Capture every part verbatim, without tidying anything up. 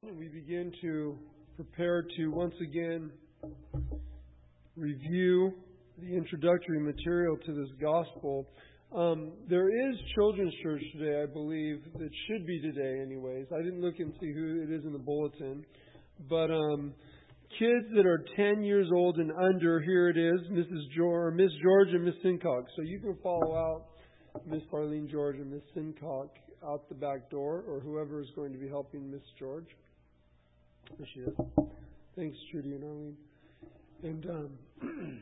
we begin to prepare to once again review the introductory material to this gospel. Um, there is children's church today, I believe, that should be today anyways. I didn't look and see who it is in the bulletin. But um, kids that are ten years old and under, here it is, Missus George, Miss George and Miss Sincock. So you can follow out Miss Arlene George and Miss Sincock out the back door, or whoever is going to be helping Miss George. There she is. Thanks, Trudy and Arlene. And um,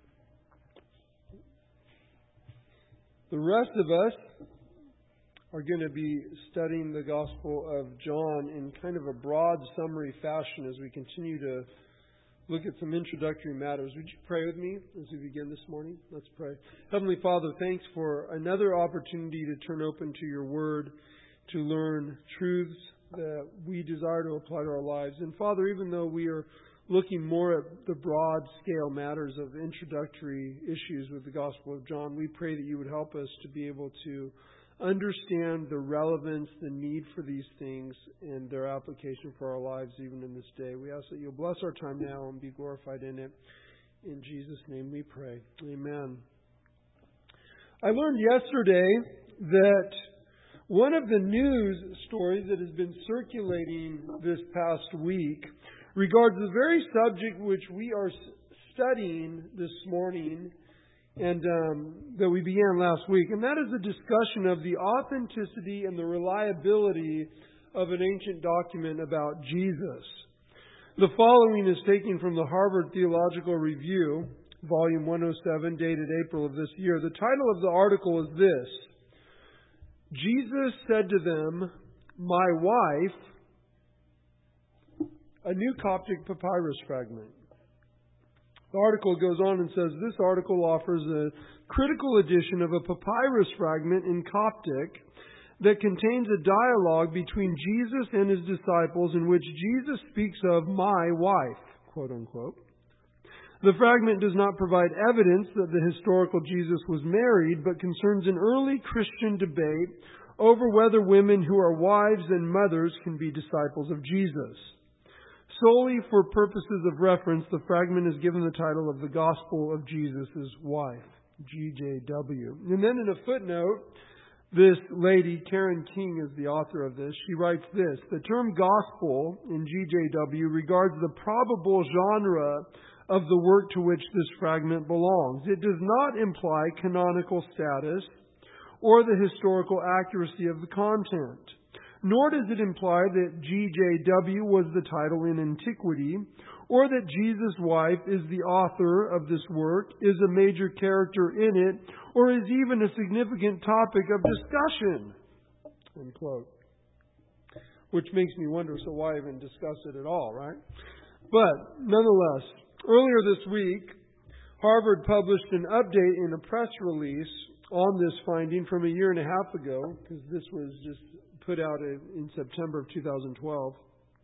the rest of us are going to be studying the Gospel of John in kind of a broad summary fashion as we continue to look at some introductory matters. Would you pray with me as we begin this morning? Let's pray. Heavenly Father, thanks for another opportunity to turn open to your word, to learn truths that we desire to apply to our lives. And Father, even though we are looking more at the broad scale matters of introductory issues with the Gospel of John, we pray that you would help us to be able to understand the relevance, the need for these things, and their application for our lives even in this day. We ask that you'll bless our time now and be glorified in it. In Jesus' name we pray. Amen. I learned yesterday that one of the news stories that has been circulating this past week regards the very subject which we are studying this morning and um, that we began last week, and that is the discussion of the authenticity and the reliability of an ancient document about Jesus. The following is taken from the Harvard Theological Review, volume one oh seven, dated April of this year. The title of the article is this: Jesus said to them, "My wife," a new Coptic papyrus fragment. The article goes on and says, this article offers a critical edition of a papyrus fragment in Coptic that contains a dialogue between Jesus and his disciples in which Jesus speaks of "my wife," quote unquote. The fragment does not provide evidence that the historical Jesus was married, but concerns an early Christian debate over whether women who are wives and mothers can be disciples of Jesus. Solely for purposes of reference, the fragment is given the title of the Gospel of Jesus' Wife, G J W. And then in a footnote, this lady, Karen King, is the author of this. She writes this: the term gospel in G J W regards the probable genre of the work to which this fragment belongs. It does not imply canonical status or the historical accuracy of the content. Nor does it imply that G J W was the title in antiquity, or that Jesus' wife is the author of this work, is a major character in it, or is even a significant topic of discussion. Unquote. Which makes me wonder, so why even discuss it at all, right? But nonetheless, earlier this week, Harvard published an update in a press release on this finding from a year and a half ago, because this was just put out in September of two thousand twelve.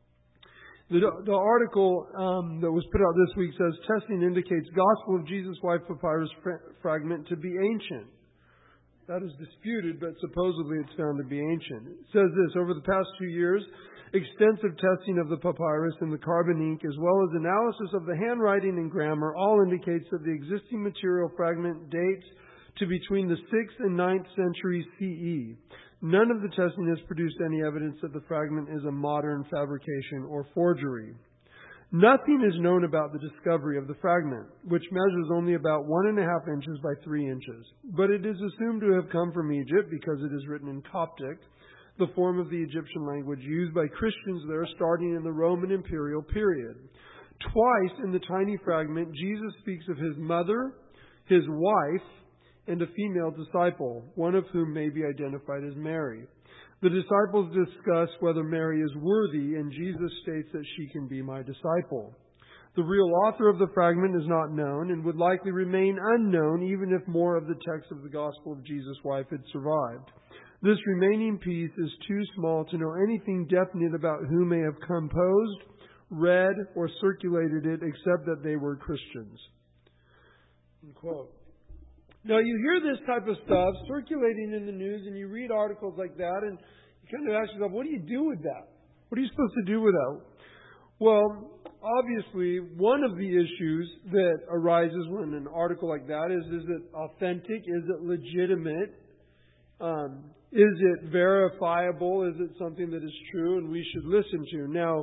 The, the article um, that was put out this week says, testing indicates Gospel of Jesus' Wife papyrus fra- fragment to be ancient. That is disputed, but supposedly it's found to be ancient. It says this: over the past two years, extensive testing of the papyrus and the carbon ink, as well as analysis of the handwriting and grammar, all indicates that the existing material fragment dates to between the sixth and ninth century C E. None of the testing has produced any evidence that the fragment is a modern fabrication or forgery. Nothing is known about the discovery of the fragment, which measures only about one and a half inches by three inches. But it is assumed to have come from Egypt because it is written in Coptic, the form of the Egyptian language used by Christians there starting in the Roman imperial period. Twice in the tiny fragment, Jesus speaks of his mother, his wife, and a female disciple, one of whom may be identified as Mary. The disciples discuss whether Mary is worthy, and Jesus states that she can be my disciple. The real author of the fragment is not known and would likely remain unknown even if more of the text of the Gospel of Jesus' wife had survived. This remaining piece is too small to know anything definite about who may have composed, read, or circulated it, except that they were Christians. Unquote. Now, you hear this type of stuff circulating in the news, and you read articles like that, and you kind of ask yourself, what do you do with that? What are you supposed to do with that? Well, obviously, one of the issues that arises when an article like that is, is it authentic? Is it legitimate? Um, is it verifiable? Is it something that is true and we should listen to? Now,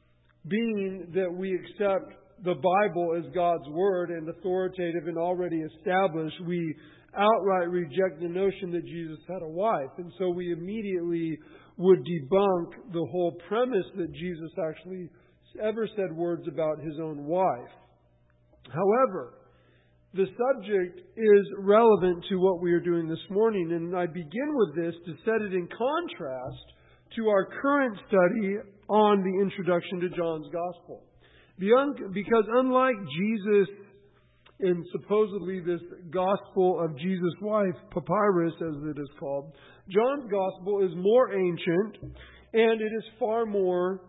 being that we accept the Bible as God's Word and authoritative and already established, we outright reject the notion that Jesus had a wife. And so we immediately would debunk the whole premise that Jesus actually ever said words about His own wife. However, the subject is relevant to what we are doing this morning, and I begin with this to set it in contrast to our current study on the introduction to John's Gospel. Because unlike Jesus in supposedly this Gospel of Jesus' wife, papyrus as it is called, John's Gospel is more ancient and it is far more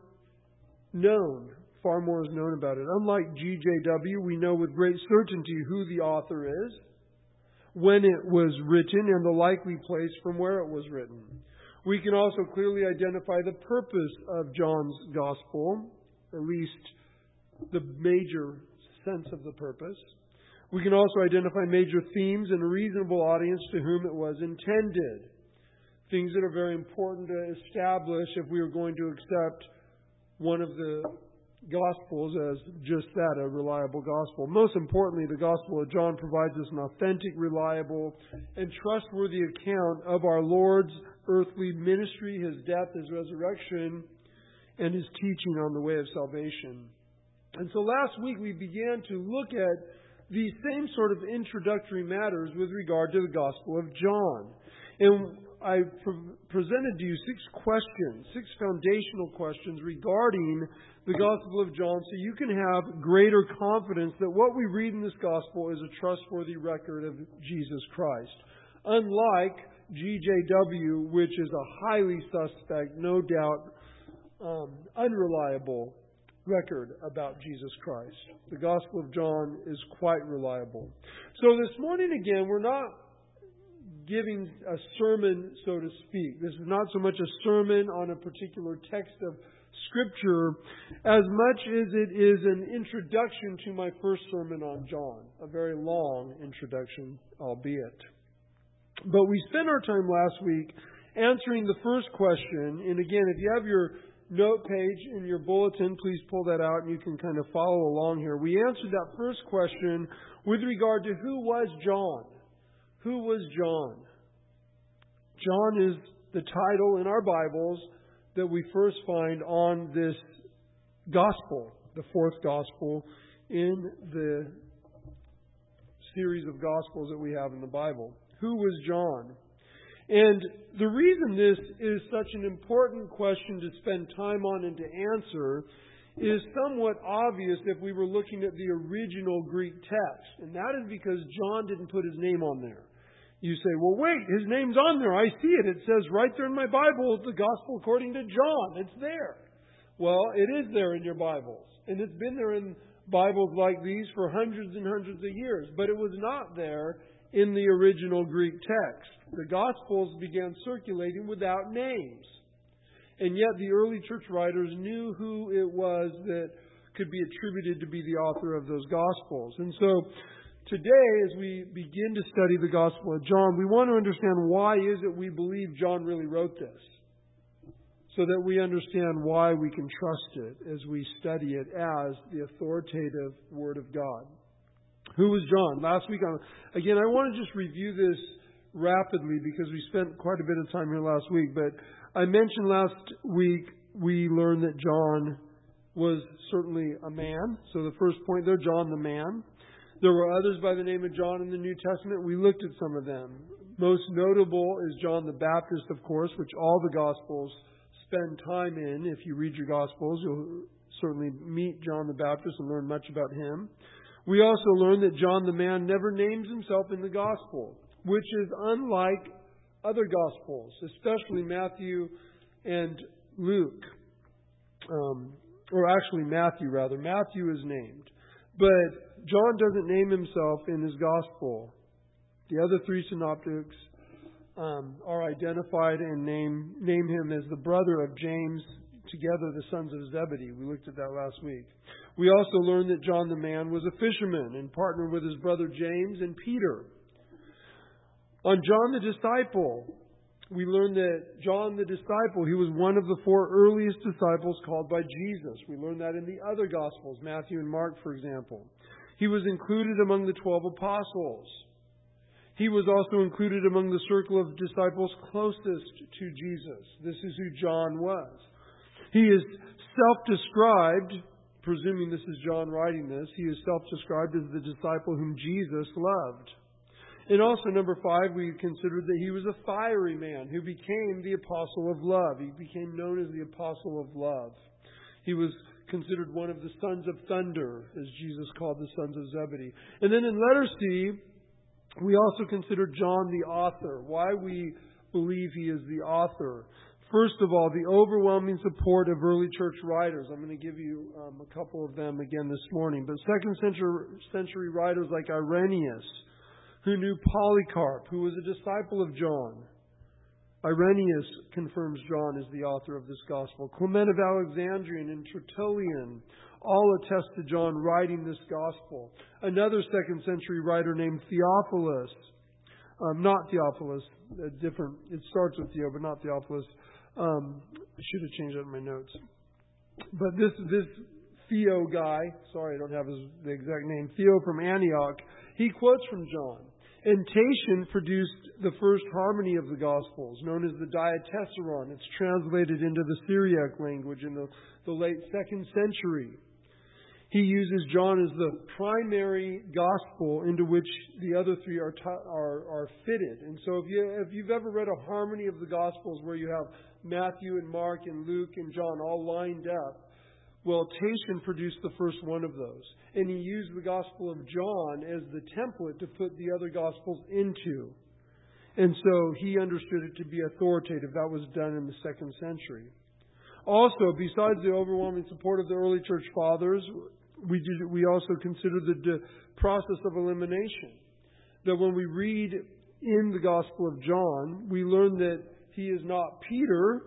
known. Far more is known about it. Unlike G J W, we know with great certainty who the author is, when it was written, and the likely place from where it was written. We can also clearly identify the purpose of John's Gospel, at least the major sense of the purpose. We can also identify major themes and a reasonable audience to whom it was intended. Things that are very important to establish if we are going to accept one of the Gospels as just that, a reliable Gospel. Most importantly, the Gospel of John provides us an authentic, reliable, and trustworthy account of our Lord's earthly ministry, His death, His resurrection, and His teaching on the way of salvation. And so last week we began to look at these same sort of introductory matters with regard to the Gospel of John. And I pre- presented to you six questions, six foundational questions regarding the Gospel of John so you can have greater confidence that what we read in this Gospel is a trustworthy record of Jesus Christ. Unlike G J W, which is a highly suspect, no doubt um, unreliable record about Jesus Christ. The Gospel of John is quite reliable. So this morning again, we're not giving a sermon, so to speak. This is not so much a sermon on a particular text of Scripture as much as it is an introduction to my first sermon on John. A very long introduction, albeit. But we spent our time last week answering the first question. And again, if you have your note page in your bulletin, please pull that out and you can kind of follow along here. We answered that first question with regard to who was John. Who was John? John is the title in our Bibles that we first find on this Gospel, the fourth Gospel in the series of Gospels that we have in the Bible. Who was John? And the reason this is such an important question to spend time on and to answer is somewhat obvious if we were looking at the original Greek text. And that is because John didn't put his name on there. You say, well, wait, his name's on there. I see it. It says right there in my Bible, the Gospel according to John. It's there. Well, it is there in your Bibles. And it's been there in Bibles like these for hundreds and hundreds of years. But it was not there in the original Greek text. The Gospels began circulating without names. And yet the early church writers knew who it was that could be attributed to be the author of those Gospels. And so today, as we begin to study the Gospel of John, we want to understand why is it we believe John really wrote this, so that we understand why we can trust it as we study it as the authoritative Word of God. Who was John? Last week, again, I want to just review this rapidly because we spent quite a bit of time here last week, but I mentioned last week we learned that John was certainly a man. So the first point there, John the man. There were others by the name of John in the New Testament. We looked at some of them. Most notable is John the Baptist, of course, which all the Gospels spend time in. If you read your Gospels, you'll certainly meet John the Baptist and learn much about him. We also learned that John the man never names himself in the Gospel, which is unlike other Gospels, especially Matthew and Luke. Um, or actually Matthew, rather. Matthew is named. But John doesn't name himself in his Gospel. The other three synoptics um, are identified and name, name him as the brother of James, together the sons of Zebedee. We looked at that last week. We also learned that John the man was a fisherman and partnered with his brother James and Peter. On John the disciple, we learned that John the disciple, he was one of the four earliest disciples called by Jesus. We learned that in the other Gospels, Matthew and Mark, for example. He was included among the twelve apostles. He was also included among the circle of disciples closest to Jesus. This is who John was. He is self-described, presuming this is John writing this, he is self-described as the disciple whom Jesus loved. And also, number five, we considered that he was a fiery man who became the apostle of love. He became known as the apostle of love. He was considered one of the sons of thunder, as Jesus called the sons of Zebedee. And then in letter C, we also considered John the author. Why we believe he is the author. First of all, the overwhelming support of early church writers. I'm going to give you um, a couple of them again this morning. But second century, century writers like Irenaeus, who knew Polycarp, who was a disciple of John. Irenaeus confirms John as the author of this gospel. Clement of Alexandria and Tertullian all attest to John writing this gospel. Another second century writer named Theophilus, um, not Theophilus, a different, it starts with Theo, but not Theophilus. Um, I should have changed that in my notes. But this this Theo guy, sorry I don't have his, the exact name, Theo from Antioch, he quotes from John. And Tatian produced the first harmony of the Gospels, known as the Diatessaron. It's translated into the Syriac language in the, the late second century. He uses John as the primary Gospel into which the other three are, t- are, are fitted. And so if, you, if you've ever read a harmony of the Gospels where you have Matthew and Mark and Luke and John all lined up, well, Tatian produced the first one of those. And he used the Gospel of John as the template to put the other Gospels into. And so he understood it to be authoritative. That was done in the second century. Also, besides the overwhelming support of the early church fathers, we did, we also considered the de- process of elimination. That when we read in the Gospel of John, we learn that he is not Peter,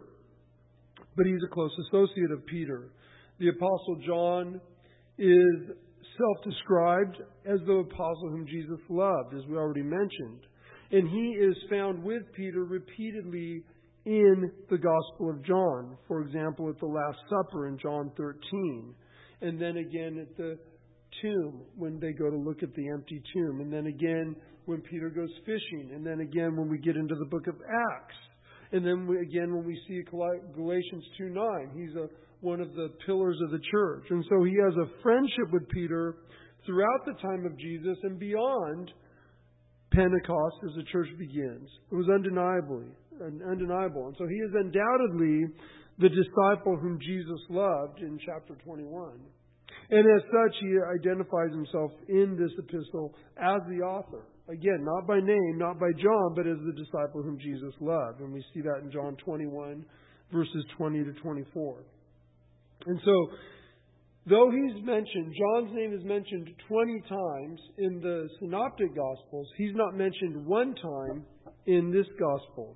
but he's a close associate of Peter. The Apostle John is self-described as the apostle whom Jesus loved, as we already mentioned. And he is found with Peter repeatedly in the Gospel of John. For example, at the Last Supper in John thirteen. And then again at the tomb when they go to look at the empty tomb. And then again when Peter goes fishing. And then again when we get into the book of Acts. And then we, again when we see Galatians two nine. He's a one of the pillars of the church. And so he has a friendship with Peter throughout the time of Jesus and beyond Pentecost as the church begins. It was undeniably, undeniable. And so he is undoubtedly the disciple whom Jesus loved in chapter twenty-one. And as such, he identifies himself in this epistle as the author. Again, not by name, not by John, but as the disciple whom Jesus loved. And we see that in John twenty-one, verses twenty to twenty-four. And so, though he's mentioned, John's name is mentioned twenty times in the Synoptic Gospels, he's not mentioned one time in this Gospel.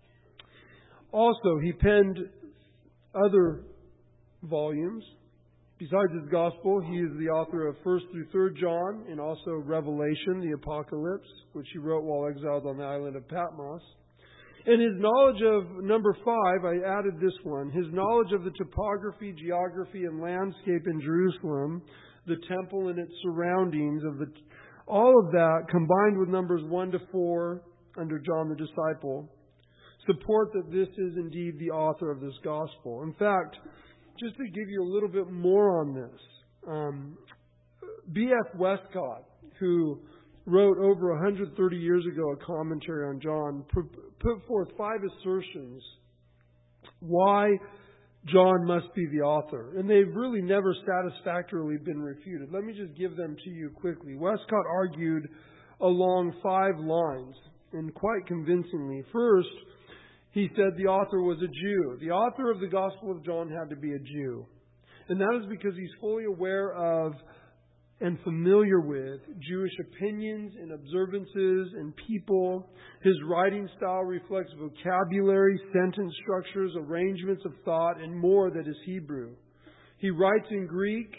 Also, he penned other volumes. Besides his Gospel, he is the author of first through third John and also Revelation, the Apocalypse, which he wrote while exiled on the island of Patmos. And his knowledge of, number five, I added this one, his knowledge of the topography, geography, and landscape in Jerusalem, the temple and its surroundings, of the, all of that, combined with numbers one to four under John the Disciple, support that this is indeed the author of this gospel. In fact, just to give you a little bit more on this, um, B F Westcott, who wrote over one hundred thirty years ago a commentary on John, put forth five assertions why John must be the author. And they've really never satisfactorily been refuted. Let me just give them to you quickly. Westcott argued along five lines, and quite convincingly. First, he said the author was a Jew. The author of the Gospel of John had to be a Jew. And that is because he's fully aware of and familiar with Jewish opinions and observances and people. His writing style reflects vocabulary, sentence structures, arrangements of thought, and more that is Hebrew. He writes in Greek,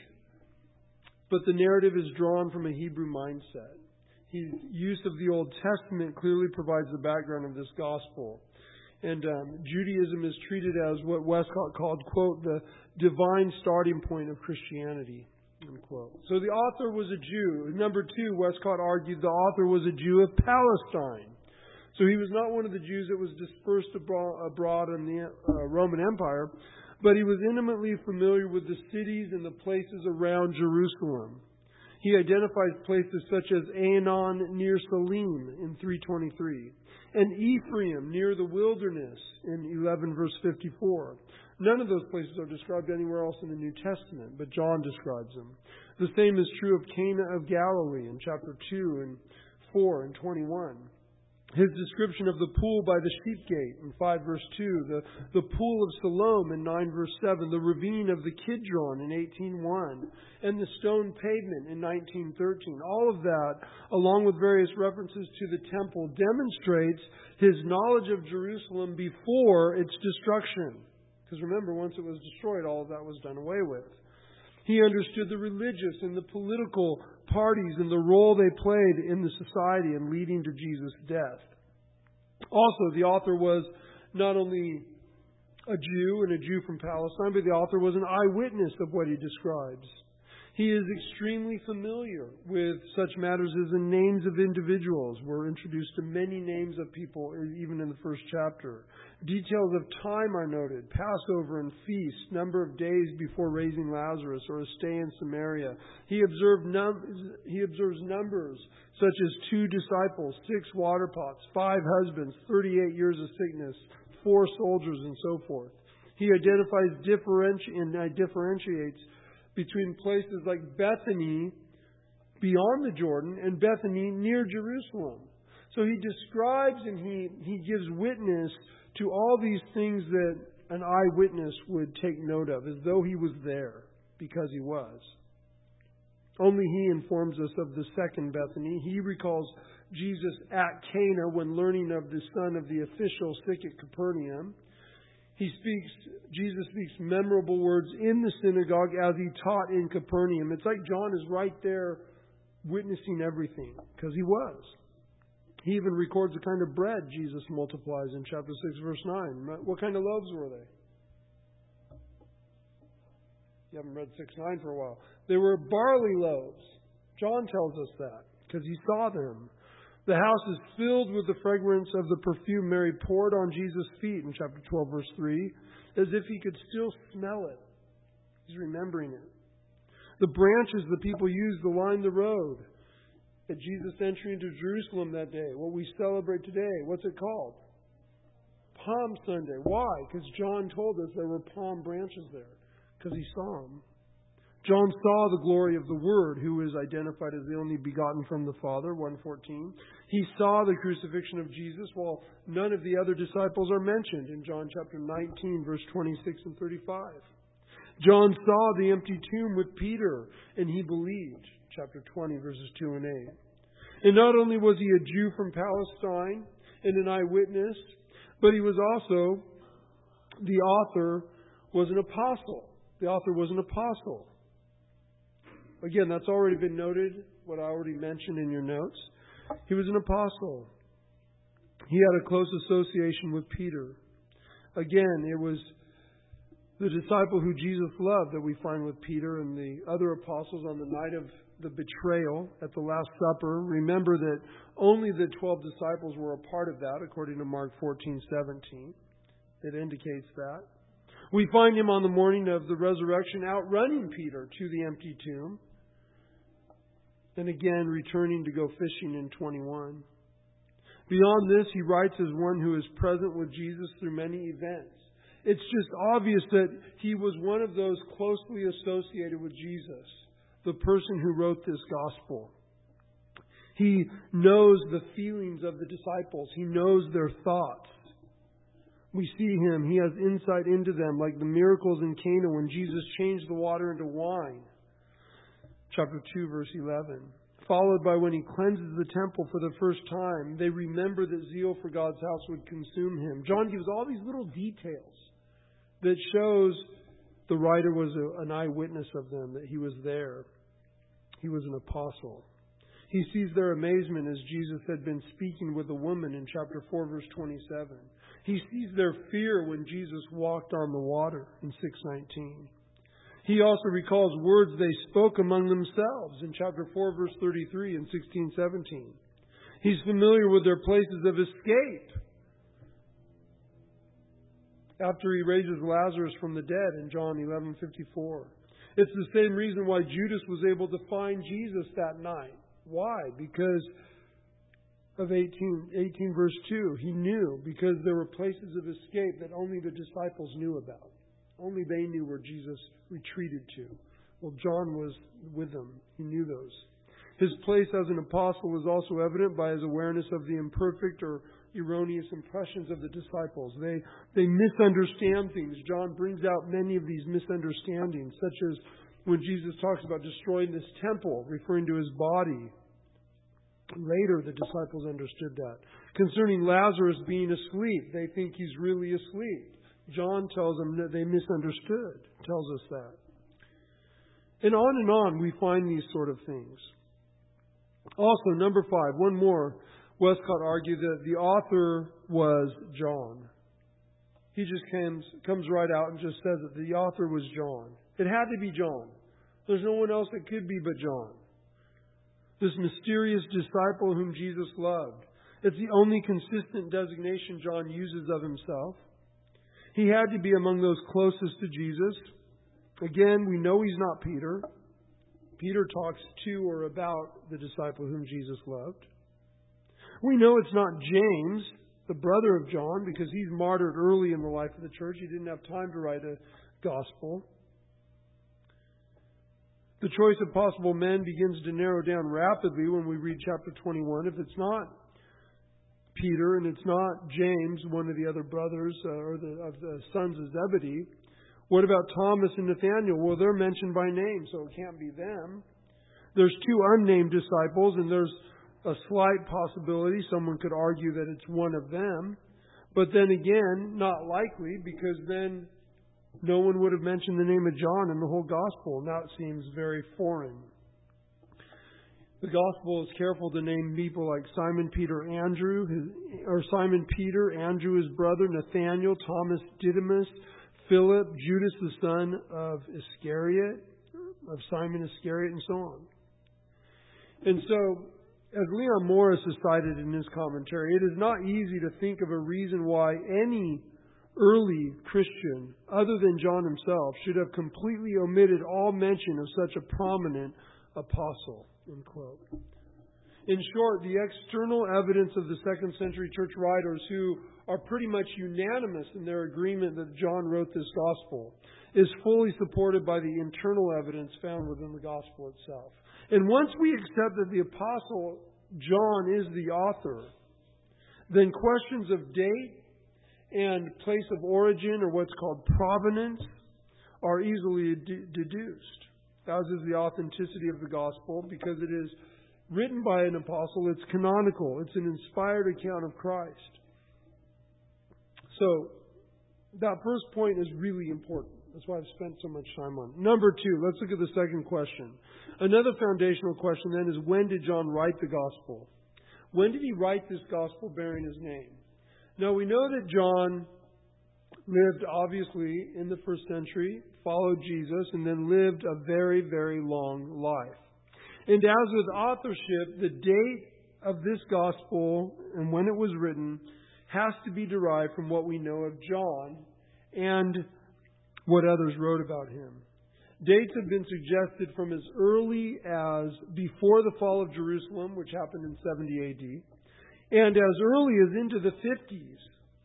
but the narrative is drawn from a Hebrew mindset. His use of the Old Testament clearly provides the background of this gospel. And um, Judaism is treated as what Westcott called, quote, the divine starting point of Christianity. Unquote. So the author was a Jew. Number two, Westcott argued the author was a Jew of Palestine. So he was not one of the Jews that was dispersed abroad in the uh, Roman Empire, but he was intimately familiar with the cities and the places around Jerusalem. He identifies places such as Aenon near Salim in three twenty-three, and Ephraim near the wilderness in eleven verse fifty-four. None of those places are described anywhere else in the New Testament, but John describes them. The same is true of Cana of Galilee in chapter two and four and twenty-one. His description of the pool by the sheep gate in five verse two, the, the pool of Siloam in nine verse seven, the ravine of the Kidron in eighteen one, and the stone pavement in nineteen thirteen. All of that, along with various references to the temple, demonstrates his knowledge of Jerusalem before its destruction. Because remember, once it was destroyed, all of that was done away with. He understood the religious and the political parties and the role they played in the society in leading to Jesus' death. Also, the author was not only a Jew and a Jew from Palestine, but the author was an eyewitness of what he describes. He is extremely familiar with such matters as the names of individuals. We're introduced to many names of people, even in the first chapter. Details of time are noted: Passover and feast, number of days before raising Lazarus, or a stay in Samaria. He observed num- he observes numbers such as two disciples, six water pots, five husbands, thirty-eight years of sickness, four soldiers, and so forth. He identifies differenti- and uh, differentiates between places like Bethany beyond the Jordan and Bethany near Jerusalem. So he describes and he, he gives witness to all these things that an eyewitness would take note of, as though he was there, because he was. Only he informs us of the second Bethany. He recalls Jesus at Cana when learning of the son of the official sick at Capernaum. He speaks, Jesus speaks memorable words in the synagogue as he taught in Capernaum. It's like John is right there witnessing everything, because he was. He even records the kind of bread Jesus multiplies in chapter six, verse nine. What kind of loaves were they? You haven't read six nine for a while. They were barley loaves. John tells us that, because he saw them. The house is filled with the fragrance of the perfume Mary poured on Jesus' feet in chapter twelve, verse three, as if he could still smell it. He's remembering it. The branches the people used to line the road at Jesus' entry into Jerusalem that day, what we celebrate today, what's it called? Palm Sunday. Why? Because John told us there were palm branches there, because he saw them. John saw the glory of the Word, who is identified as the only begotten from the Father, one fourteen. He saw the crucifixion of Jesus, while none of the other disciples are mentioned in John chapter nineteen, verse twenty-six and thirty-five. John saw the empty tomb with Peter, and he believed, chapter twenty, verses two and eight. And not only was he a Jew from Palestine and an eyewitness, but he was also, the author was an apostle. The author was an apostle. Again, that's already been noted, what I already mentioned in your notes. He was an apostle. He had a close association with Peter. Again, it was the disciple who Jesus loved that we find with Peter and the other apostles on the night of the betrayal at the Last Supper. Remember that only the twelve disciples were a part of that, according to Mark fourteen seventeen. It indicates that. We find him on the morning of the resurrection outrunning Peter to the empty tomb. And again, returning to go fishing in twenty-one. Beyond this, he writes as one who is present with Jesus through many events. It's just obvious that he was one of those closely associated with Jesus, the person who wrote this gospel. He knows the feelings of the disciples. He knows their thoughts. We see him. He has insight into them, like the miracles in Cana when Jesus changed the water into wine. chapter two, verse eleven. Followed by when he cleanses the temple for the first time, they remember that zeal for God's house would consume him. John gives all these little details that shows the writer was a, an eyewitness of them, that he was there. He was an apostle. He sees their amazement as Jesus had been speaking with a woman in chapter four, verse twenty-seven. He sees their fear when Jesus walked on the water in six nineteen. He also recalls words they spoke among themselves in chapter four, verse thirty-three and sixteen seventeen. He's familiar with their places of escape after he raises Lazarus from the dead in John eleven fifty-four. It's the same reason why Judas was able to find Jesus that night. Why? Because of eighteen, eighteen verse two. He knew, because there were places of escape that only the disciples knew about. Only they knew where Jesus retreated to. Well, John was with them. He knew those. His place as an apostle was also evident by his awareness of the imperfect or erroneous impressions of the disciples. They, they misunderstand things. John brings out many of these misunderstandings, such as when Jesus talks about destroying this temple, referring to his body. Later, the disciples understood that. Concerning Lazarus being asleep, they think he's really asleep. John tells them that they misunderstood, tells us that. And on and on we find these sort of things. Also, number five, one more. Westcott argued that the author was John. He just comes, comes right out and just says that the author was John. It had to be John. There's no one else that could be but John. This mysterious disciple whom Jesus loved. It's the only consistent designation John uses of himself. He had to be among those closest to Jesus. Again, we know he's not Peter. Peter talks to or about the disciple whom Jesus loved. We know it's not James, the brother of John, because he's martyred early in the life of the church. He didn't have time to write a gospel. The choice of possible men begins to narrow down rapidly when we read chapter twenty-one. If it's not Peter and it's not James, one of the other brothers uh, or the, of the sons of Zebedee, what about Thomas and Nathanael? Well, they're mentioned by name, so it can't be them. There's two unnamed disciples, and there's a slight possibility someone could argue that it's one of them. But then again, not likely, because then no one would have mentioned the name of John in the whole gospel. Now it seems very foreign. The gospel is careful to name people like Simon Peter Andrew, his, or Simon Peter, Andrew his brother, Nathanael, Thomas Didymus, Philip, Judas the son of Iscariot, of Simon Iscariot, and so on. And so, as Leon Morris has cited in his commentary, it is not easy to think of a reason why any early Christian, other than John himself, should have completely omitted all mention of such a prominent apostle. End quote. In short, the external evidence of the second century church writers, who are pretty much unanimous in their agreement that John wrote this gospel, is fully supported by the internal evidence found within the gospel itself. And once we accept that the apostle John is the author, then questions of date and place of origin, or what's called provenance, are easily de- deduced, as is the authenticity of the gospel, because it is written by an apostle. It's canonical. It's an inspired account of Christ. So, that first point is really important. That's why I've spent so much time on it. Number two, let's look at the second question. Another foundational question then is, when did John write the gospel? When did he write this gospel bearing his name? Now, we know that John lived, obviously, in the first century, followed Jesus, and then lived a very, very long life. And as with authorship, the date of this gospel and when it was written has to be derived from what we know of John and what others wrote about him. Dates have been suggested from as early as before the fall of Jerusalem, which happened in seventy A D, and as early as into the fifties.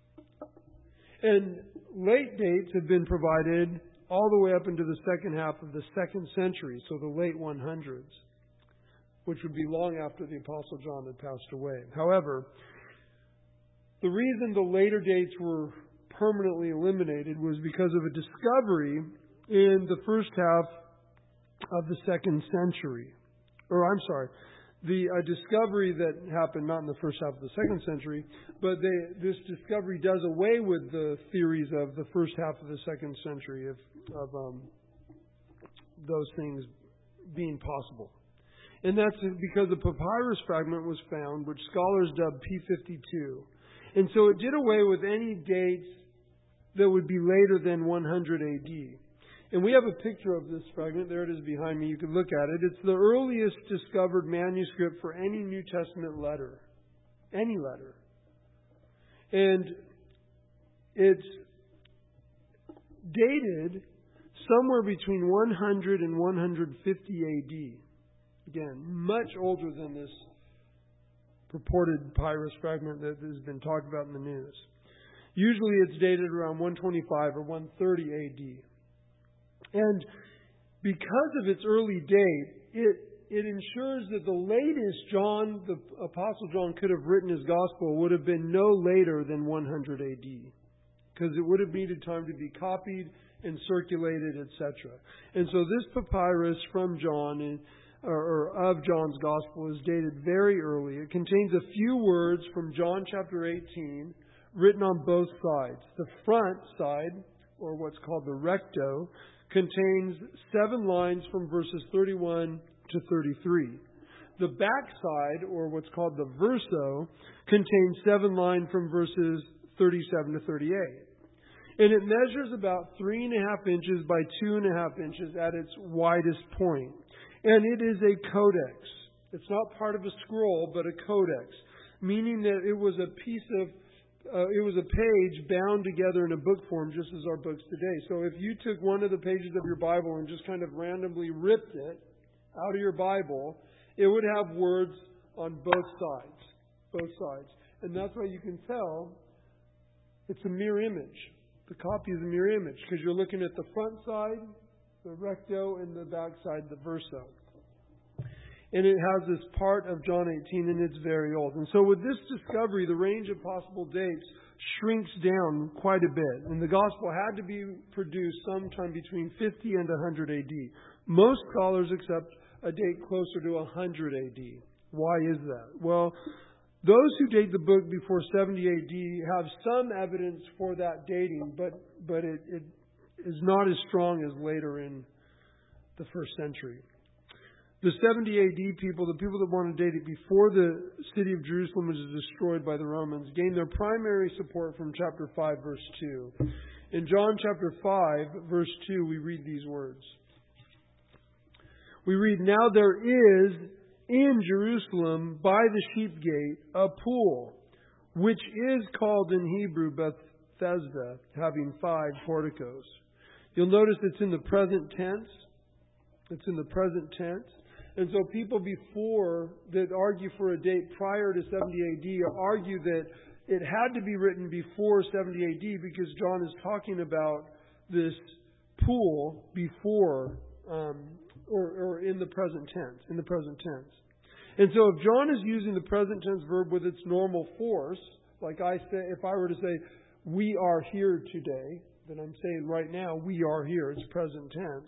And late dates have been provided all the way up into the second half of the second century, so the late hundreds, which would be long after the Apostle John had passed away. However, the reason the later dates were permanently eliminated was because of a discovery in the first half of the second century. Or I'm sorry, the uh, discovery that happened not in the first half of the second century, but they, this discovery does away with the theories of the first half of the second century of, of um, those things being possible. And that's because a papyrus fragment was found, which scholars dub P fifty-two. And so it did away with any dates that would be later than one hundred A D. And we have a picture of this fragment. There it is behind me. You can look at it. It's the earliest discovered manuscript for any New Testament letter. Any letter. And it's dated somewhere between one hundred and one hundred fifty A D. Again, much older than this purported papyrus fragment that has been talked about in the news. Usually it's dated around one twenty-five or one thirty A D. And because of its early date, it, it ensures that the latest John, the Apostle John, could have written his gospel would have been no later than one hundred A D. Because it would have needed time to be copied and circulated, et cetera. And so this papyrus from John, or of John's gospel, is dated very early. It contains a few words from John chapter eighteen, written on both sides. The front side, or what's called the recto, contains seven lines from verses thirty-one to thirty-three. The back side, or what's called the verso, contains seven lines from verses thirty-seven to thirty-eight. And it measures about three and a half inches by two and a half inches at its widest point. And it is a codex. It's not part of a scroll, but a codex, meaning that it was a piece of Uh, it was a page bound together in a book form, just as our books today. So if you took one of the pages of your Bible and just kind of randomly ripped it out of your Bible, it would have words on both sides. Both sides. And that's why you can tell it's a mirror image. The copy is a mirror image because you're looking at the front side, the recto, and the back side, the verso. And it has this part of John eighteen, and it's very old. And so with this discovery, the range of possible dates shrinks down quite a bit. And the gospel had to be produced sometime between fifty and one hundred A D. Most scholars accept a date closer to one hundred A D. Why is that? Well, those who date the book before seventy A D have some evidence for that dating, but, but it, it is not as strong as later in the first century. The seventy A D people, the people that want to date it before the city of Jerusalem was destroyed by the Romans, gained their primary support from chapter five, verse two. In John chapter five, verse two, we read these words. We read, "Now there is in Jerusalem by the sheep gate a pool, which is called in Hebrew Bethesda, having five porticos." You'll notice it's in the present tense. It's in the present tense. And so people before that argue for a date prior to seventy A D argue that it had to be written before seventy A D because John is talking about this pool before um, or, or in the present tense, in the present tense. And so if John is using the present tense verb with its normal force, like I say, if I were to say, "We are here today," then I'm saying right now, "We are here." It's present tense.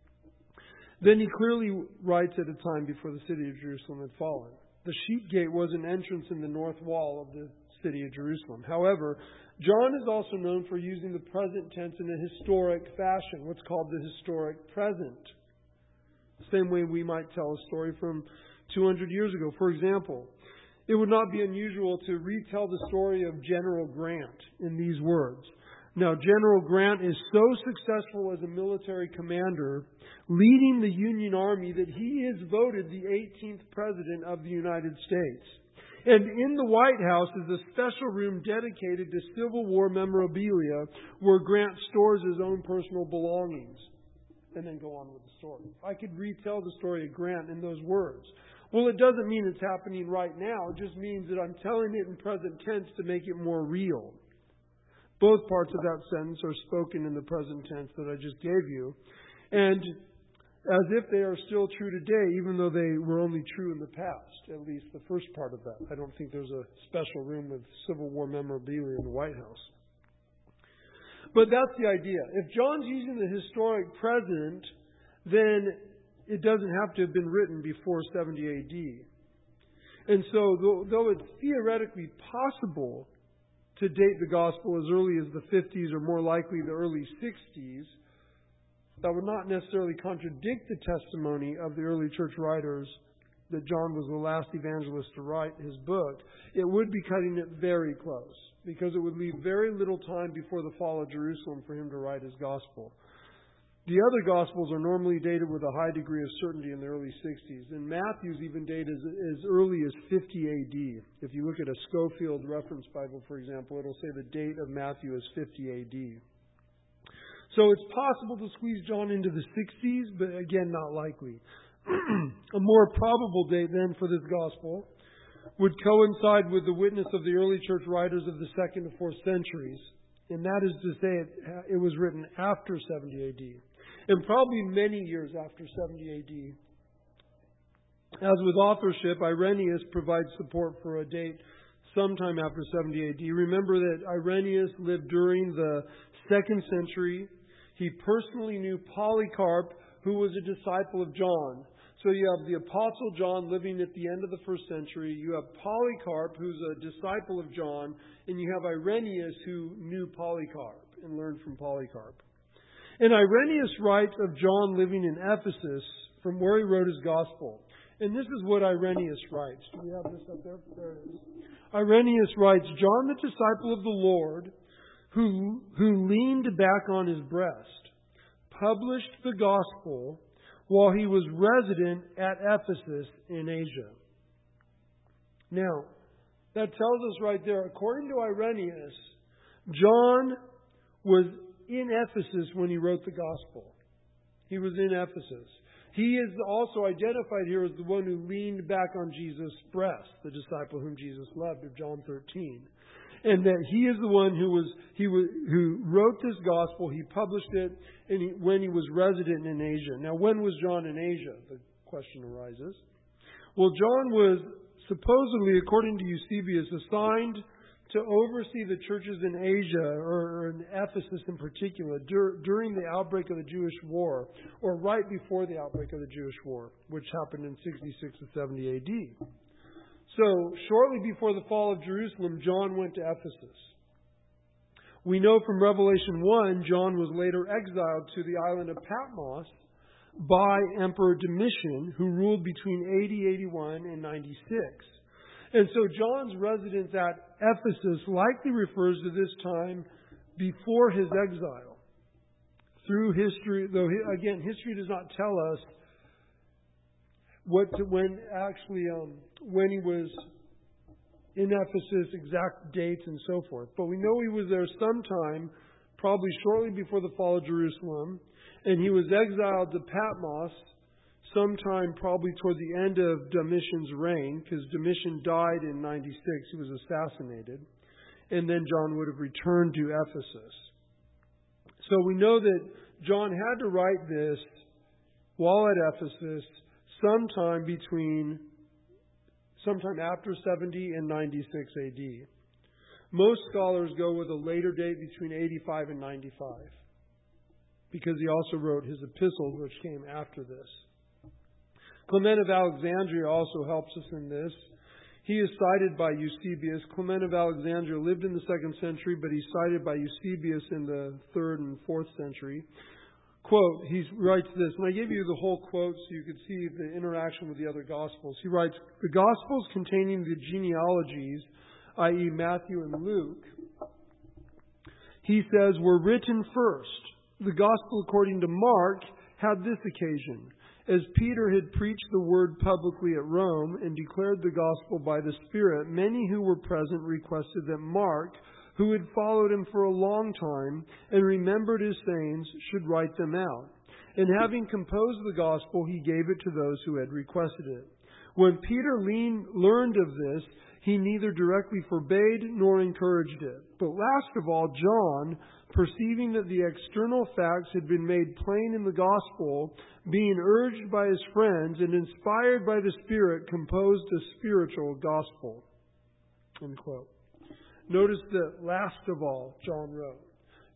Then he clearly writes at a time before the city of Jerusalem had fallen. The sheep gate was an entrance in the north wall of the city of Jerusalem. However, John is also known for using the present tense in a historic fashion, what's called the historic present. Same way we might tell a story from two hundred years ago. For example, it would not be unusual to retell the story of General Grant in these words. Now, General Grant is so successful as a military commander, leading the Union Army, that he is voted the eighteenth President of the United States. And in the White House is a special room dedicated to Civil War memorabilia where Grant stores his own personal belongings. And then go on with the story. I could retell the story of Grant in those words. Well, it doesn't mean it's happening right now. It just means that I'm telling it in present tense to make it more real. Both parts of that sentence are spoken in the present tense that I just gave you. And as if they are still true today, even though they were only true in the past, at least the first part of that. I don't think there's a special room with Civil War memorabilia in the White House. But that's the idea. If John's using the historic present, then it doesn't have to have been written before seventy A D. And so, though, though it's theoretically possible to date the gospel as early as the fifties or more likely the early sixties, that would not necessarily contradict the testimony of the early church writers that John was the last evangelist to write his book. It would be cutting it very close, because it would leave very little time before the fall of Jerusalem for him to write his gospel. The other Gospels are normally dated with a high degree of certainty in the early sixties. And Matthew's even dated as, as early as fifty A D. If you look at a Schofield Reference Bible, for example, it'll say the date of Matthew is fifty A D. So it's possible to squeeze John into the sixties, but again, not likely. A more probable date then for this Gospel would coincide with the witness of the early church writers of the second and fourth centuries. And that is to say, it, it was written after seventy A D. And probably many years after seventy A D. As with authorship, Irenaeus provides support for a date sometime after seventy A D. Remember that Irenaeus lived during the second century. He personally knew Polycarp, who was a disciple of John. So you have the Apostle John living at the end of the first century. You have Polycarp, who's a disciple of John. And you have Irenaeus, who knew Polycarp and learned from Polycarp. And Irenaeus writes of John living in Ephesus from where he wrote his gospel. And this is what Irenaeus writes. Do we have this up there? There it is. Irenaeus writes, John, the disciple of the Lord, who, who leaned back on his breast, published the gospel while he was resident at Ephesus in Asia. Now, that tells us right there, according to Irenaeus, John was in Ephesus when he wrote the gospel. He was in Ephesus. He is also identified here as the one who leaned back on Jesus' breast, the disciple whom Jesus loved, of John thirteen. And that he is the one who was he was, who wrote this gospel. He published it and he, when he was resident in Asia. Now, when was John in Asia? The question arises. Well, John was supposedly, according to Eusebius, assigned to oversee the churches in Asia, or in Ephesus in particular, dur- during the outbreak of the Jewish War, or right before the outbreak of the Jewish War, which happened in sixty-six to seventy A D. So, shortly before the fall of Jerusalem, John went to Ephesus. We know from Revelation one, John was later exiled to the island of Patmos by Emperor Domitian, who ruled between eighty eighty-one and ninety-six. And so John's residence at Ephesus likely refers to this time before his exile. Through history, though again, history does not tell us what to, when actually um, when he was in Ephesus, exact dates and so forth. But we know he was there sometime, probably shortly before the fall of Jerusalem, and he was exiled to Patmos sometime probably toward the end of Domitian's reign, because Domitian died in ninety-six. He was assassinated. And then John would have returned to Ephesus. So we know that John had to write this while at Ephesus sometime between, sometime after seventy and ninety-six A D. Most scholars go with a later date between eighty-five and ninety-five, because he also wrote his epistles, which came after this. Clement of Alexandria also helps us in this. He is cited by Eusebius. Clement of Alexandria lived in the second century, but he's cited by Eusebius in the third and fourth century. Quote, he writes this, and I gave you the whole quote so you could see the interaction with the other Gospels. He writes, the Gospels containing the genealogies, that is. Matthew and Luke, he says, were written first. The Gospel according to Mark had this occasion. As Peter had preached the word publicly at Rome and declared the gospel by the Spirit, many who were present requested that Mark, who had followed him for a long time and remembered his sayings, should write them out. And having composed the gospel, he gave it to those who had requested it. When Peter learned of this, he neither directly forbade nor encouraged it. But last of all, John, perceiving that the external facts had been made plain in the gospel, being urged by his friends and inspired by the Spirit, composed a spiritual gospel. End quote. Notice that last of all, John wrote.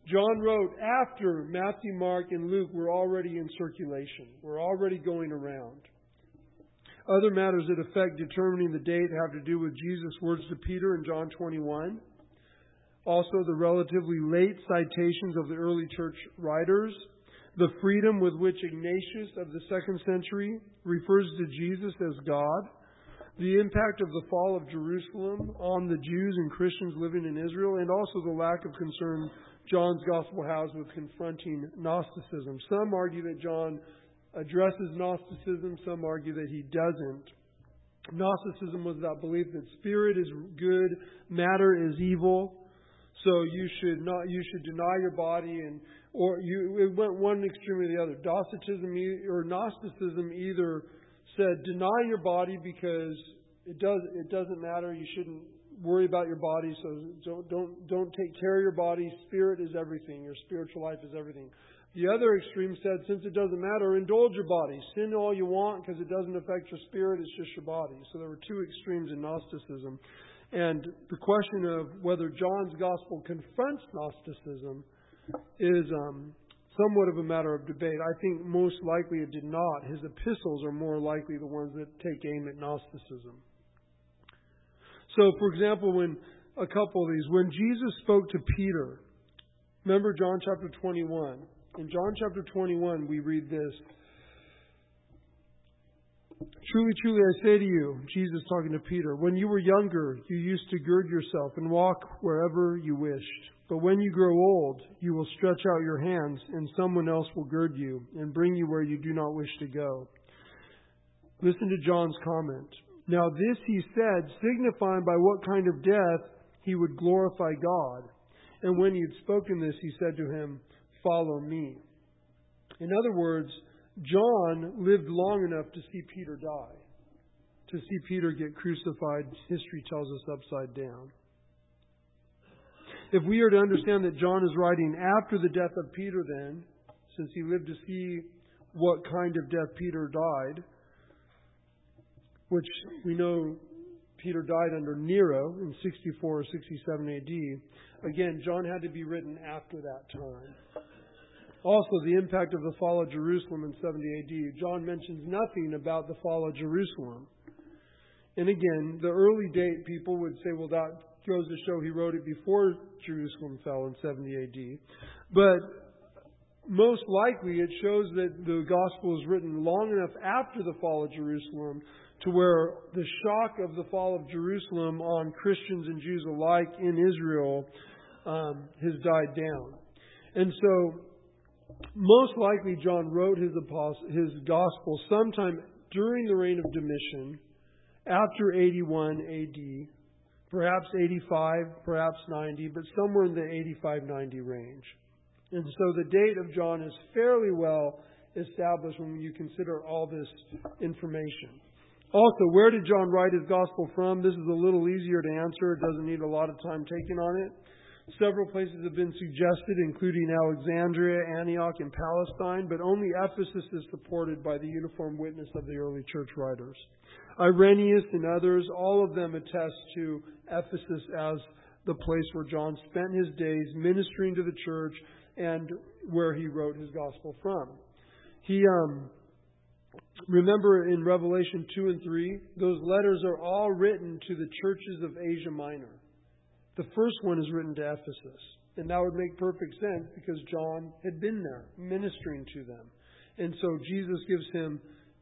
John wrote after Matthew, Mark, and Luke were already in circulation, were already going around. Other matters that affect determining the date have to do with Jesus' words to Peter in John twenty-one. Also, the relatively late citations of the early church writers. The freedom with which Ignatius of the second century refers to Jesus as God. The impact of the fall of Jerusalem on the Jews and Christians living in Israel. And also the lack of concern John's Gospel has with confronting Gnosticism. Some argue that John addresses Gnosticism. Some argue that he doesn't. Gnosticism was that belief that spirit is good, matter is evil. So you should not, you should deny your body, and or you it went one extreme or the other. Docetism or Gnosticism either said deny your body because it does it doesn't matter. You shouldn't worry about your body, so don't don't don't take care of your body. Spirit is everything. Your spiritual life is everything. The other extreme said, since it doesn't matter, indulge your body. Sin all you want because it doesn't affect your spirit. It's just your body. So there were two extremes in Gnosticism. And the question of whether John's Gospel confronts Gnosticism is um, somewhat of a matter of debate. I think most likely it did not. His epistles are more likely the ones that take aim at Gnosticism. So, for example, when a couple of these, when Jesus spoke to Peter, remember John chapter twenty-one. In John chapter twenty-one, we read this. Truly, truly, I say to you, Jesus talking to Peter, when you were younger, you used to gird yourself and walk wherever you wished. But when you grow old, you will stretch out your hands, and someone else will gird you and bring you where you do not wish to go. Listen to John's comment. Now this he said, signifying by what kind of death he would glorify God. And when he had spoken this, he said to him, follow me. In other words, John lived long enough to see Peter die, to see Peter get crucified. History tells us upside down. If we are to understand that John is writing after the death of Peter then, since he lived to see what kind of death Peter died, which we know Peter died under Nero in sixty-four or sixty-seven A D, again, John had to be written after that time. Also, the impact of the fall of Jerusalem in seventy A D. John mentions nothing about the fall of Jerusalem. And again, the early date people would say, well, that goes to show he wrote it before Jerusalem fell in seventy A D. But most likely it shows that the gospel was written long enough after the fall of Jerusalem to where the shock of the fall of Jerusalem on Christians and Jews alike in Israel um, has died down. And so most likely John wrote his apostle, his gospel sometime during the reign of Domitian, after eighty-one A D, perhaps eighty-five, perhaps ninety, but somewhere in the eighty-five ninety range. And so the date of John is fairly well established when you consider all this information. Also, where did John write his gospel from? This is a little easier to answer. It doesn't need a lot of time taken on it. Several places have been suggested, including Alexandria, Antioch, and Palestine, but only Ephesus is supported by the uniform witness of the early church writers. Irenaeus and others, all of them attest to Ephesus as the place where John spent his days ministering to the church and where he wrote his gospel from. He, um, remember in Revelation two and three, those letters are all written to the churches of Asia Minor. The first one is written to Ephesus. And that would make perfect sense because John had been there ministering to them. And so Jesus gives him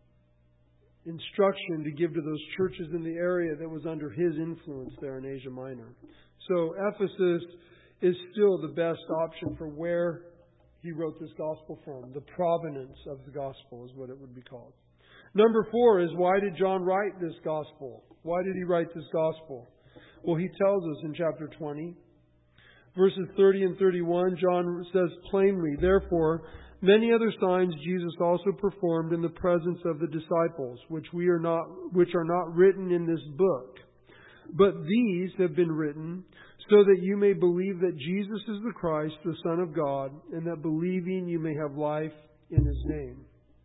instruction to give to those churches in the area that was under his influence there in Asia Minor. So Ephesus is still the best option for where he wrote this gospel from. The provenance of the gospel is what it would be called. Number four is, why did John write this gospel? Why did he write this gospel? Well, he tells us in chapter twenty, verses thirty and thirty-one, John says plainly, therefore, many other signs Jesus also performed in the presence of the disciples, which we are not, which are not written in this book. But these have been written so that you may believe that Jesus is the Christ, the Son of God, and that believing you may have life in His name.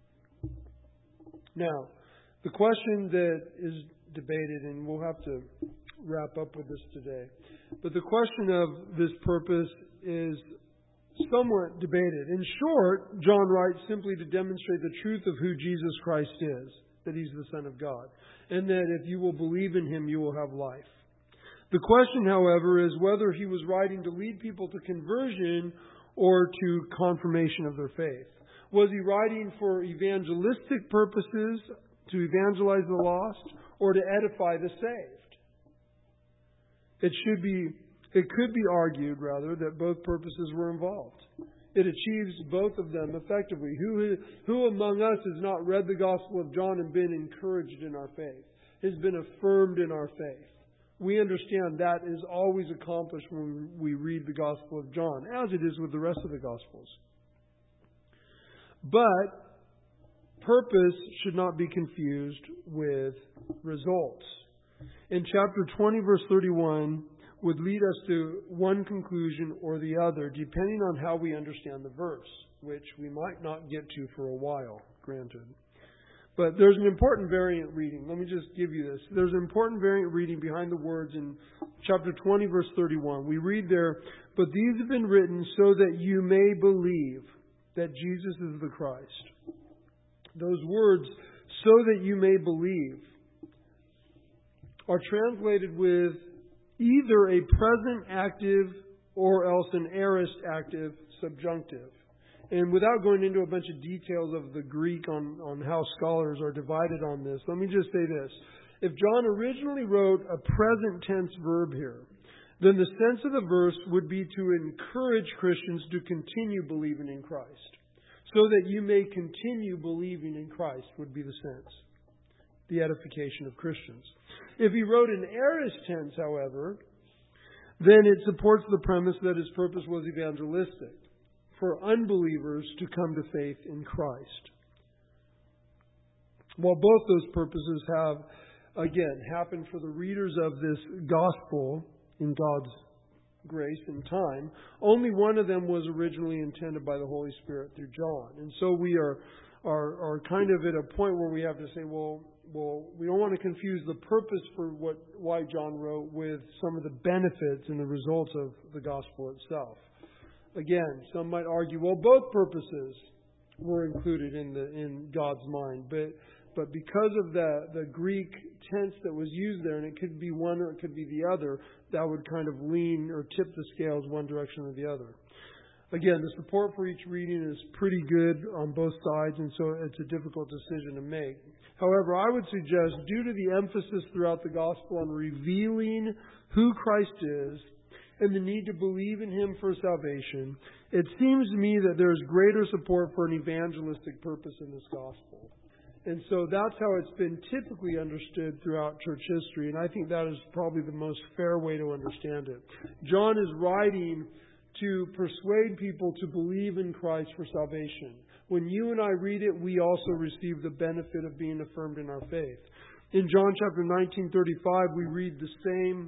Now, the question that is debated, and we'll have to wrap up with this today, but the question of this purpose is somewhat debated. In short, John writes simply to demonstrate the truth of who Jesus Christ is, that He's the Son of God, and that if you will believe in Him, you will have life. The question, however, is whether he was writing to lead people to conversion or to confirmation of their faith. Was he writing for evangelistic purposes, to evangelize the lost, or to edify the saved? It should be, it could be argued, rather, that both purposes were involved. It achieves both of them effectively. Who, who among us has not read the Gospel of John and been encouraged in our faith, has been affirmed in our faith? We understand that is always accomplished when we read the Gospel of John, as it is with the rest of the Gospels. But purpose should not be confused with results. In chapter twenty, verse thirty-one, would lead us to one conclusion or the other, depending on how we understand the verse, which we might not get to for a while, granted. But there's an important variant reading. Let me just give you this. There's an important variant reading behind the words in chapter twenty, verse thirty-one. We read there, "But these have been written so that you may believe that Jesus is the Christ." Those words, "so that you may believe," are translated with either a present active or else an aorist active subjunctive. And without going into a bunch of details of the Greek on, on how scholars are divided on this, let me just say this. If John originally wrote a present tense verb here, then the sense of the verse would be to encourage Christians to continue believing in Christ. So that you may continue believing in Christ would be the sense. The edification of Christians. If he wrote an aorist tense, however, then it supports the premise that his purpose was evangelistic, for unbelievers to come to faith in Christ. While both those purposes have, again, happened for the readers of this gospel in God's grace and time, only one of them was originally intended by the Holy Spirit through John. And so we are are, are kind of at a point where we have to say, well, well, we don't want to confuse the purpose for what why John wrote with some of the benefits and the results of the gospel itself. Again, some might argue, well, both purposes were included in the in God's mind, but but because of the the Greek tense that was used there, and it could be one or it could be the other, that would kind of lean or tip the scales one direction or the other. Again, the support for each reading is pretty good on both sides, and so it's a difficult decision to make. However, I would suggest, due to the emphasis throughout the gospel on revealing who Christ is and the need to believe in Him for salvation, it seems to me that there is greater support for an evangelistic purpose in this gospel. And so that's how it's been typically understood throughout church history, and I think that is probably the most fair way to understand it. John is writing to persuade people to believe in Christ for salvation. When you and I read it, we also receive the benefit of being affirmed in our faith. In John chapter nineteen thirty-five, we read the same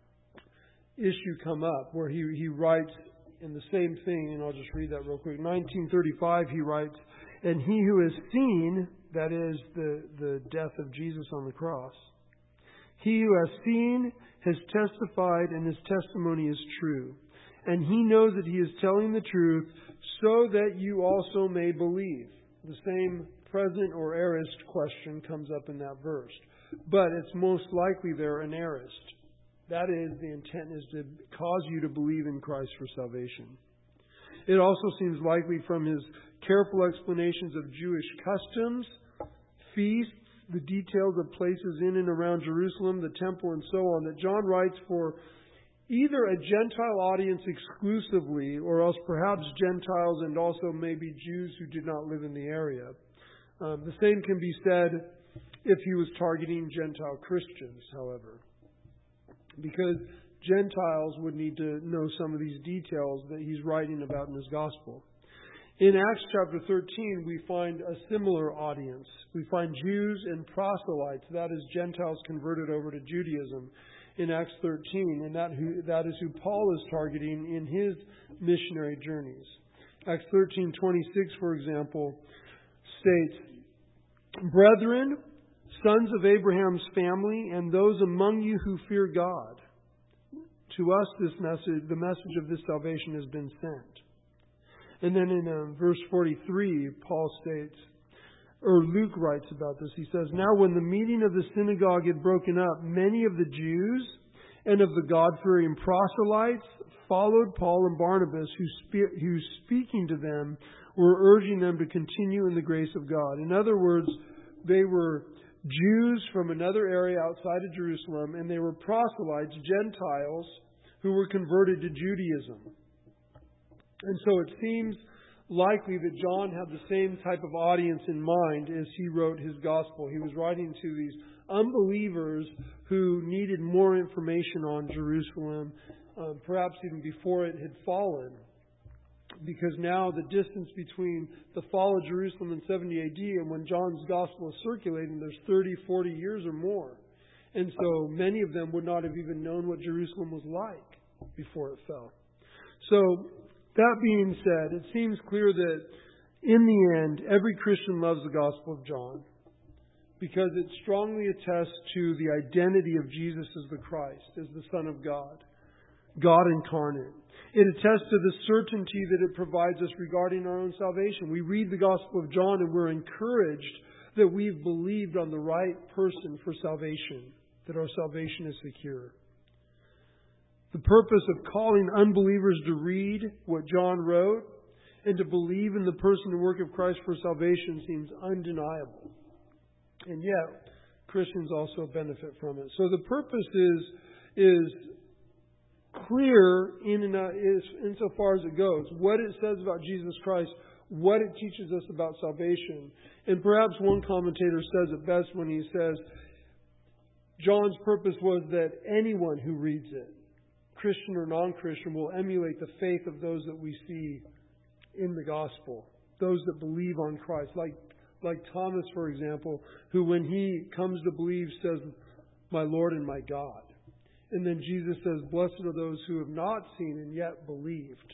issue come up, where he, he writes in the same thing, and I'll just read that real quick. nineteen thirty-five, he writes, "And he who has seen," that is, the, the death of Jesus on the cross, "he who has seen has testified, and his testimony is true. And he knows that he is telling the truth, so that you also may believe." The same present or aorist question comes up in that verse. But it's most likely they're an aorist. That is, the intent is to cause you to believe in Christ for salvation. It also seems likely from his careful explanations of Jewish customs, feasts, the details of places in and around Jerusalem, the temple, and so on, that John writes for either a Gentile audience exclusively, or else perhaps Gentiles and also maybe Jews who did not live in the area. Um, the same can be said if he was targeting Gentile Christians, however, because Gentiles would need to know some of these details that he's writing about in his gospel. In Acts chapter thirteen, we find a similar audience. We find Jews and proselytes, that is, Gentiles converted over to Judaism, in Acts thirteen, and that, who, that is who Paul is targeting in his missionary journeys. Acts thirteen twenty-six, for example, states, "Brethren, sons of Abraham's family, and those among you who fear God, to us this message, the message of this salvation has been sent." And then in um, verse forty-three, Paul states, or Luke writes about this. He says, "Now when the meeting of the synagogue had broken up, many of the Jews and of the God-fearing proselytes followed Paul and Barnabas, who, spe- who speaking to them were urging them to continue in the grace of God." In other words, they were Jews from another area outside of Jerusalem, and they were proselytes, Gentiles, who were converted to Judaism. And so it seems likely that John had the same type of audience in mind as he wrote his gospel. He was writing to these unbelievers who needed more information on Jerusalem, uh, perhaps even before it had fallen. Because now the distance between the fall of Jerusalem in seventy A D and when John's gospel is circulating, there's thirty, forty years or more. And so many of them would not have even known what Jerusalem was like before it fell. So that being said, it seems clear that in the end, every Christian loves the gospel of John because it strongly attests to the identity of Jesus as the Christ, as the Son of God, God incarnate. It attests to the certainty that it provides us regarding our own salvation. We read the Gospel of John and we're encouraged that we've believed on the right person for salvation, that our salvation is secure. The purpose of calling unbelievers to read what John wrote and to believe in the person and work of Christ for salvation seems undeniable. And yet, Christians also benefit from it. So the purpose is, is clear in and uh, is insofar as it goes. What it says about Jesus Christ, what it teaches us about salvation. And perhaps one commentator says it best when he says, John's purpose was that anyone who reads it, Christian or non-Christian, will emulate the faith of those that we see in the gospel. Those that believe on Christ. Like, like Thomas, for example, who when he comes to believe says, "My Lord and my God." And then Jesus says, "Blessed are those who have not seen and yet believed."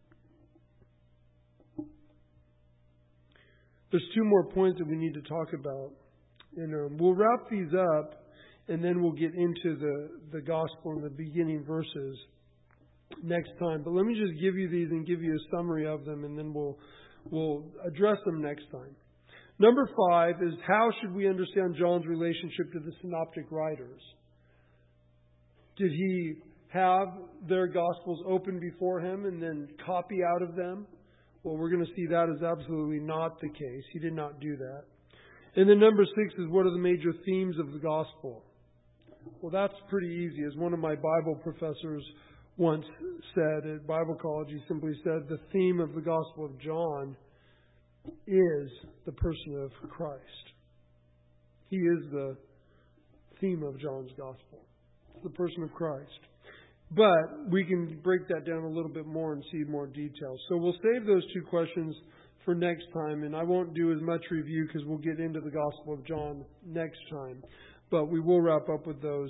There's two more points that we need to talk about. And um, we'll wrap these up. And then we'll get into the, the gospel in the beginning verses next time. But let me just give you these and give you a summary of them, and then we'll we'll address them next time. Number five is, how should we understand John's relationship to the synoptic writers? Did he have their gospels open before him and then copy out of them? Well, we're going to see that is absolutely not the case. He did not do that. And then number six is, what are the major themes of the gospel? Well, that's pretty easy. As one of my Bible professors once said at Bible college, he simply said, the theme of the Gospel of John is the person of Christ. He is the theme of John's Gospel. It's the person of Christ. But we can break that down a little bit more and see more details. So we'll save those two questions for next time, and I won't do as much review because we'll get into the Gospel of John next time. But we will wrap up with those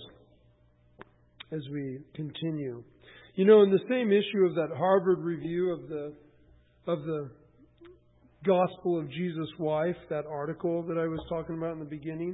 as we continue. You know, in the same issue of that Harvard review of the of the Gospel of Jesus' wife, that article that I was talking about in the beginning,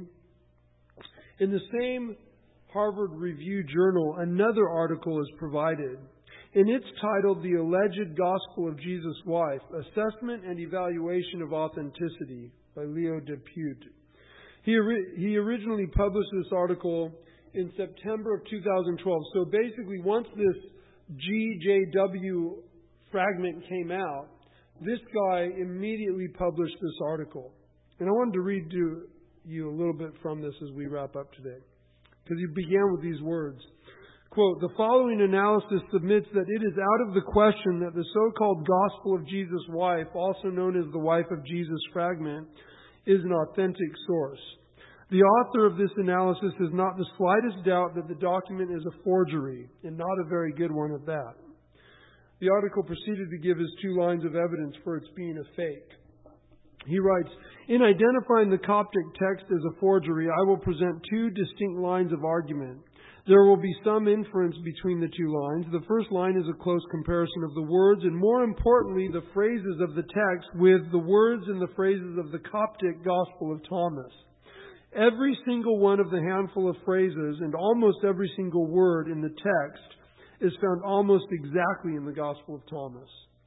in the same Harvard Review Journal, another article is provided. And it's titled, "The Alleged Gospel of Jesus' Wife, Assessment and Evaluation of Authenticity," by Leo Depute. He, he originally published this article in September of two thousand twelve. So basically, once this G J W fragment came out, this guy immediately published this article. And I wanted to read to you a little bit from this as we wrap up today. Because he began with these words. Quote, "The following analysis submits that it is out of the question that the so-called Gospel of Jesus' Wife, also known as the Wife of Jesus fragment, is an authentic source. The author of this analysis has not the slightest doubt that the document is a forgery, and not a very good one at that." The article proceeded to give his two lines of evidence for its being a fake. He writes, "In identifying the Coptic text as a forgery, I will present two distinct lines of argument. There will be some inference between the two lines. The first line is a close comparison of the words, and more importantly, the phrases of the text with the words and the phrases of the Coptic Gospel of Thomas. Every single one of the handful of phrases and almost every single word in the text is found almost exactly in the Gospel of Thomas.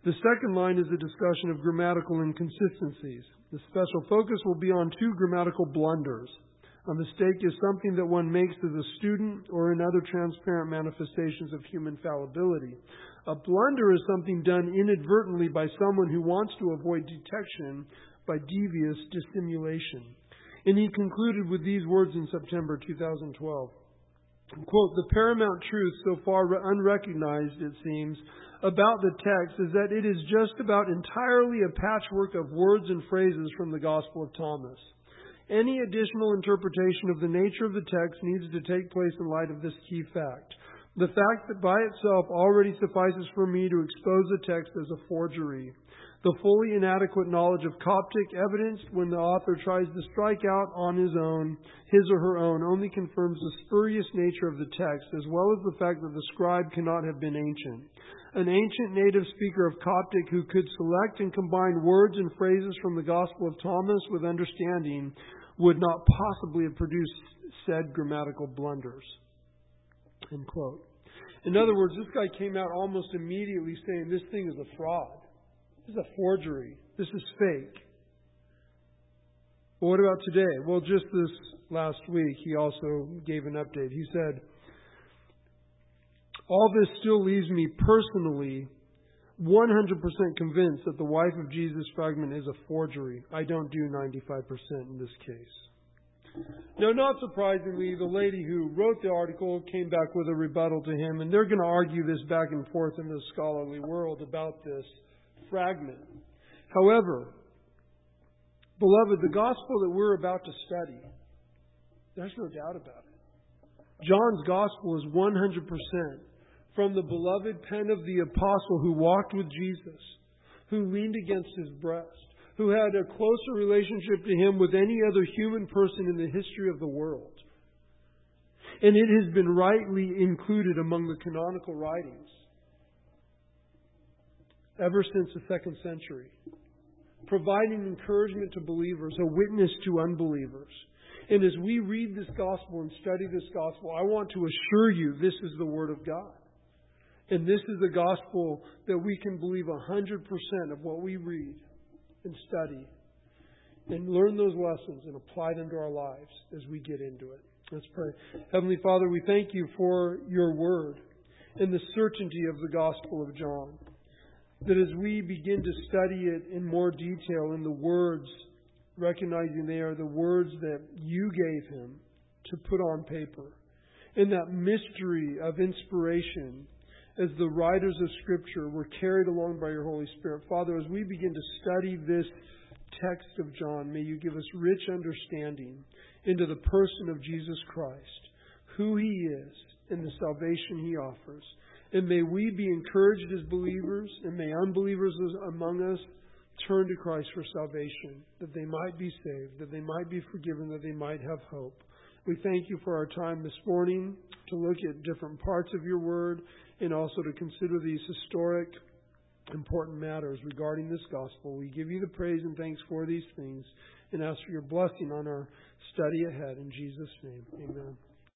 The second line is a discussion of grammatical inconsistencies. The special focus will be on two grammatical blunders. A mistake is something that one makes as a student or in other transparent manifestations of human fallibility. A blunder is something done inadvertently by someone who wants to avoid detection by devious dissimulation. And he concluded with these words in September two thousand twelve. Quote, the paramount truth, so far unrecognized, it seems, about the text is that it is just about entirely a patchwork of words and phrases from the Gospel of Thomas. Any additional interpretation of the nature of the text needs to take place in light of this key fact. The fact that by itself already suffices for me to expose the text as a forgery. The fully inadequate knowledge of Coptic evidenced when the author tries to strike out on his own, his or her own, only confirms the spurious nature of the text, as well as the fact that the scribe cannot have been ancient. An ancient native speaker of Coptic who could select and combine words and phrases from the Gospel of Thomas with understanding would not possibly have produced said grammatical blunders. End quote. In other words, this guy came out almost immediately saying this thing is a fraud. This is a forgery. This is fake. But what about today? Well, just this last week, he also gave an update. He said, all this still leaves me personally one hundred percent convinced that the wife of Jesus fragment is a forgery. I don't do ninety-five percent in this case. Now, not surprisingly, the lady who wrote the article came back with a rebuttal to him, and they're going to argue this back and forth in the scholarly world about this fragment. However, beloved, the gospel that we're about to study, there's no doubt about it. John's gospel is one hundred percent from the beloved pen of the apostle who walked with Jesus, who leaned against his breast, who had a closer relationship to him with any other human person in the history of the world. And it has been rightly included among the canonical writings ever since the second century, providing encouragement to believers, a witness to unbelievers. And as we read this gospel and study this gospel, I want to assure you this is the Word of God. And this is a gospel that we can believe one hundred percent of what we read and study and learn those lessons and apply them to our lives as we get into it. Let's pray. Heavenly Father, we thank you for your Word and the certainty of the Gospel of John. That as we begin to study it in more detail in the words, recognizing they are the words that you gave him to put on paper, in that mystery of inspiration as the writers of Scripture were carried along by your Holy Spirit. Father, as we begin to study this text of John, may you give us rich understanding into the person of Jesus Christ, who he is, and the salvation he offers. And may we be encouraged as believers, and may unbelievers among us turn to Christ for salvation, that they might be saved, that they might be forgiven, that they might have hope. We thank you for our time this morning to look at different parts of your word and also to consider these historic, important matters regarding this gospel. We give you the praise and thanks for these things and ask for your blessing on our study ahead. In Jesus' name, amen.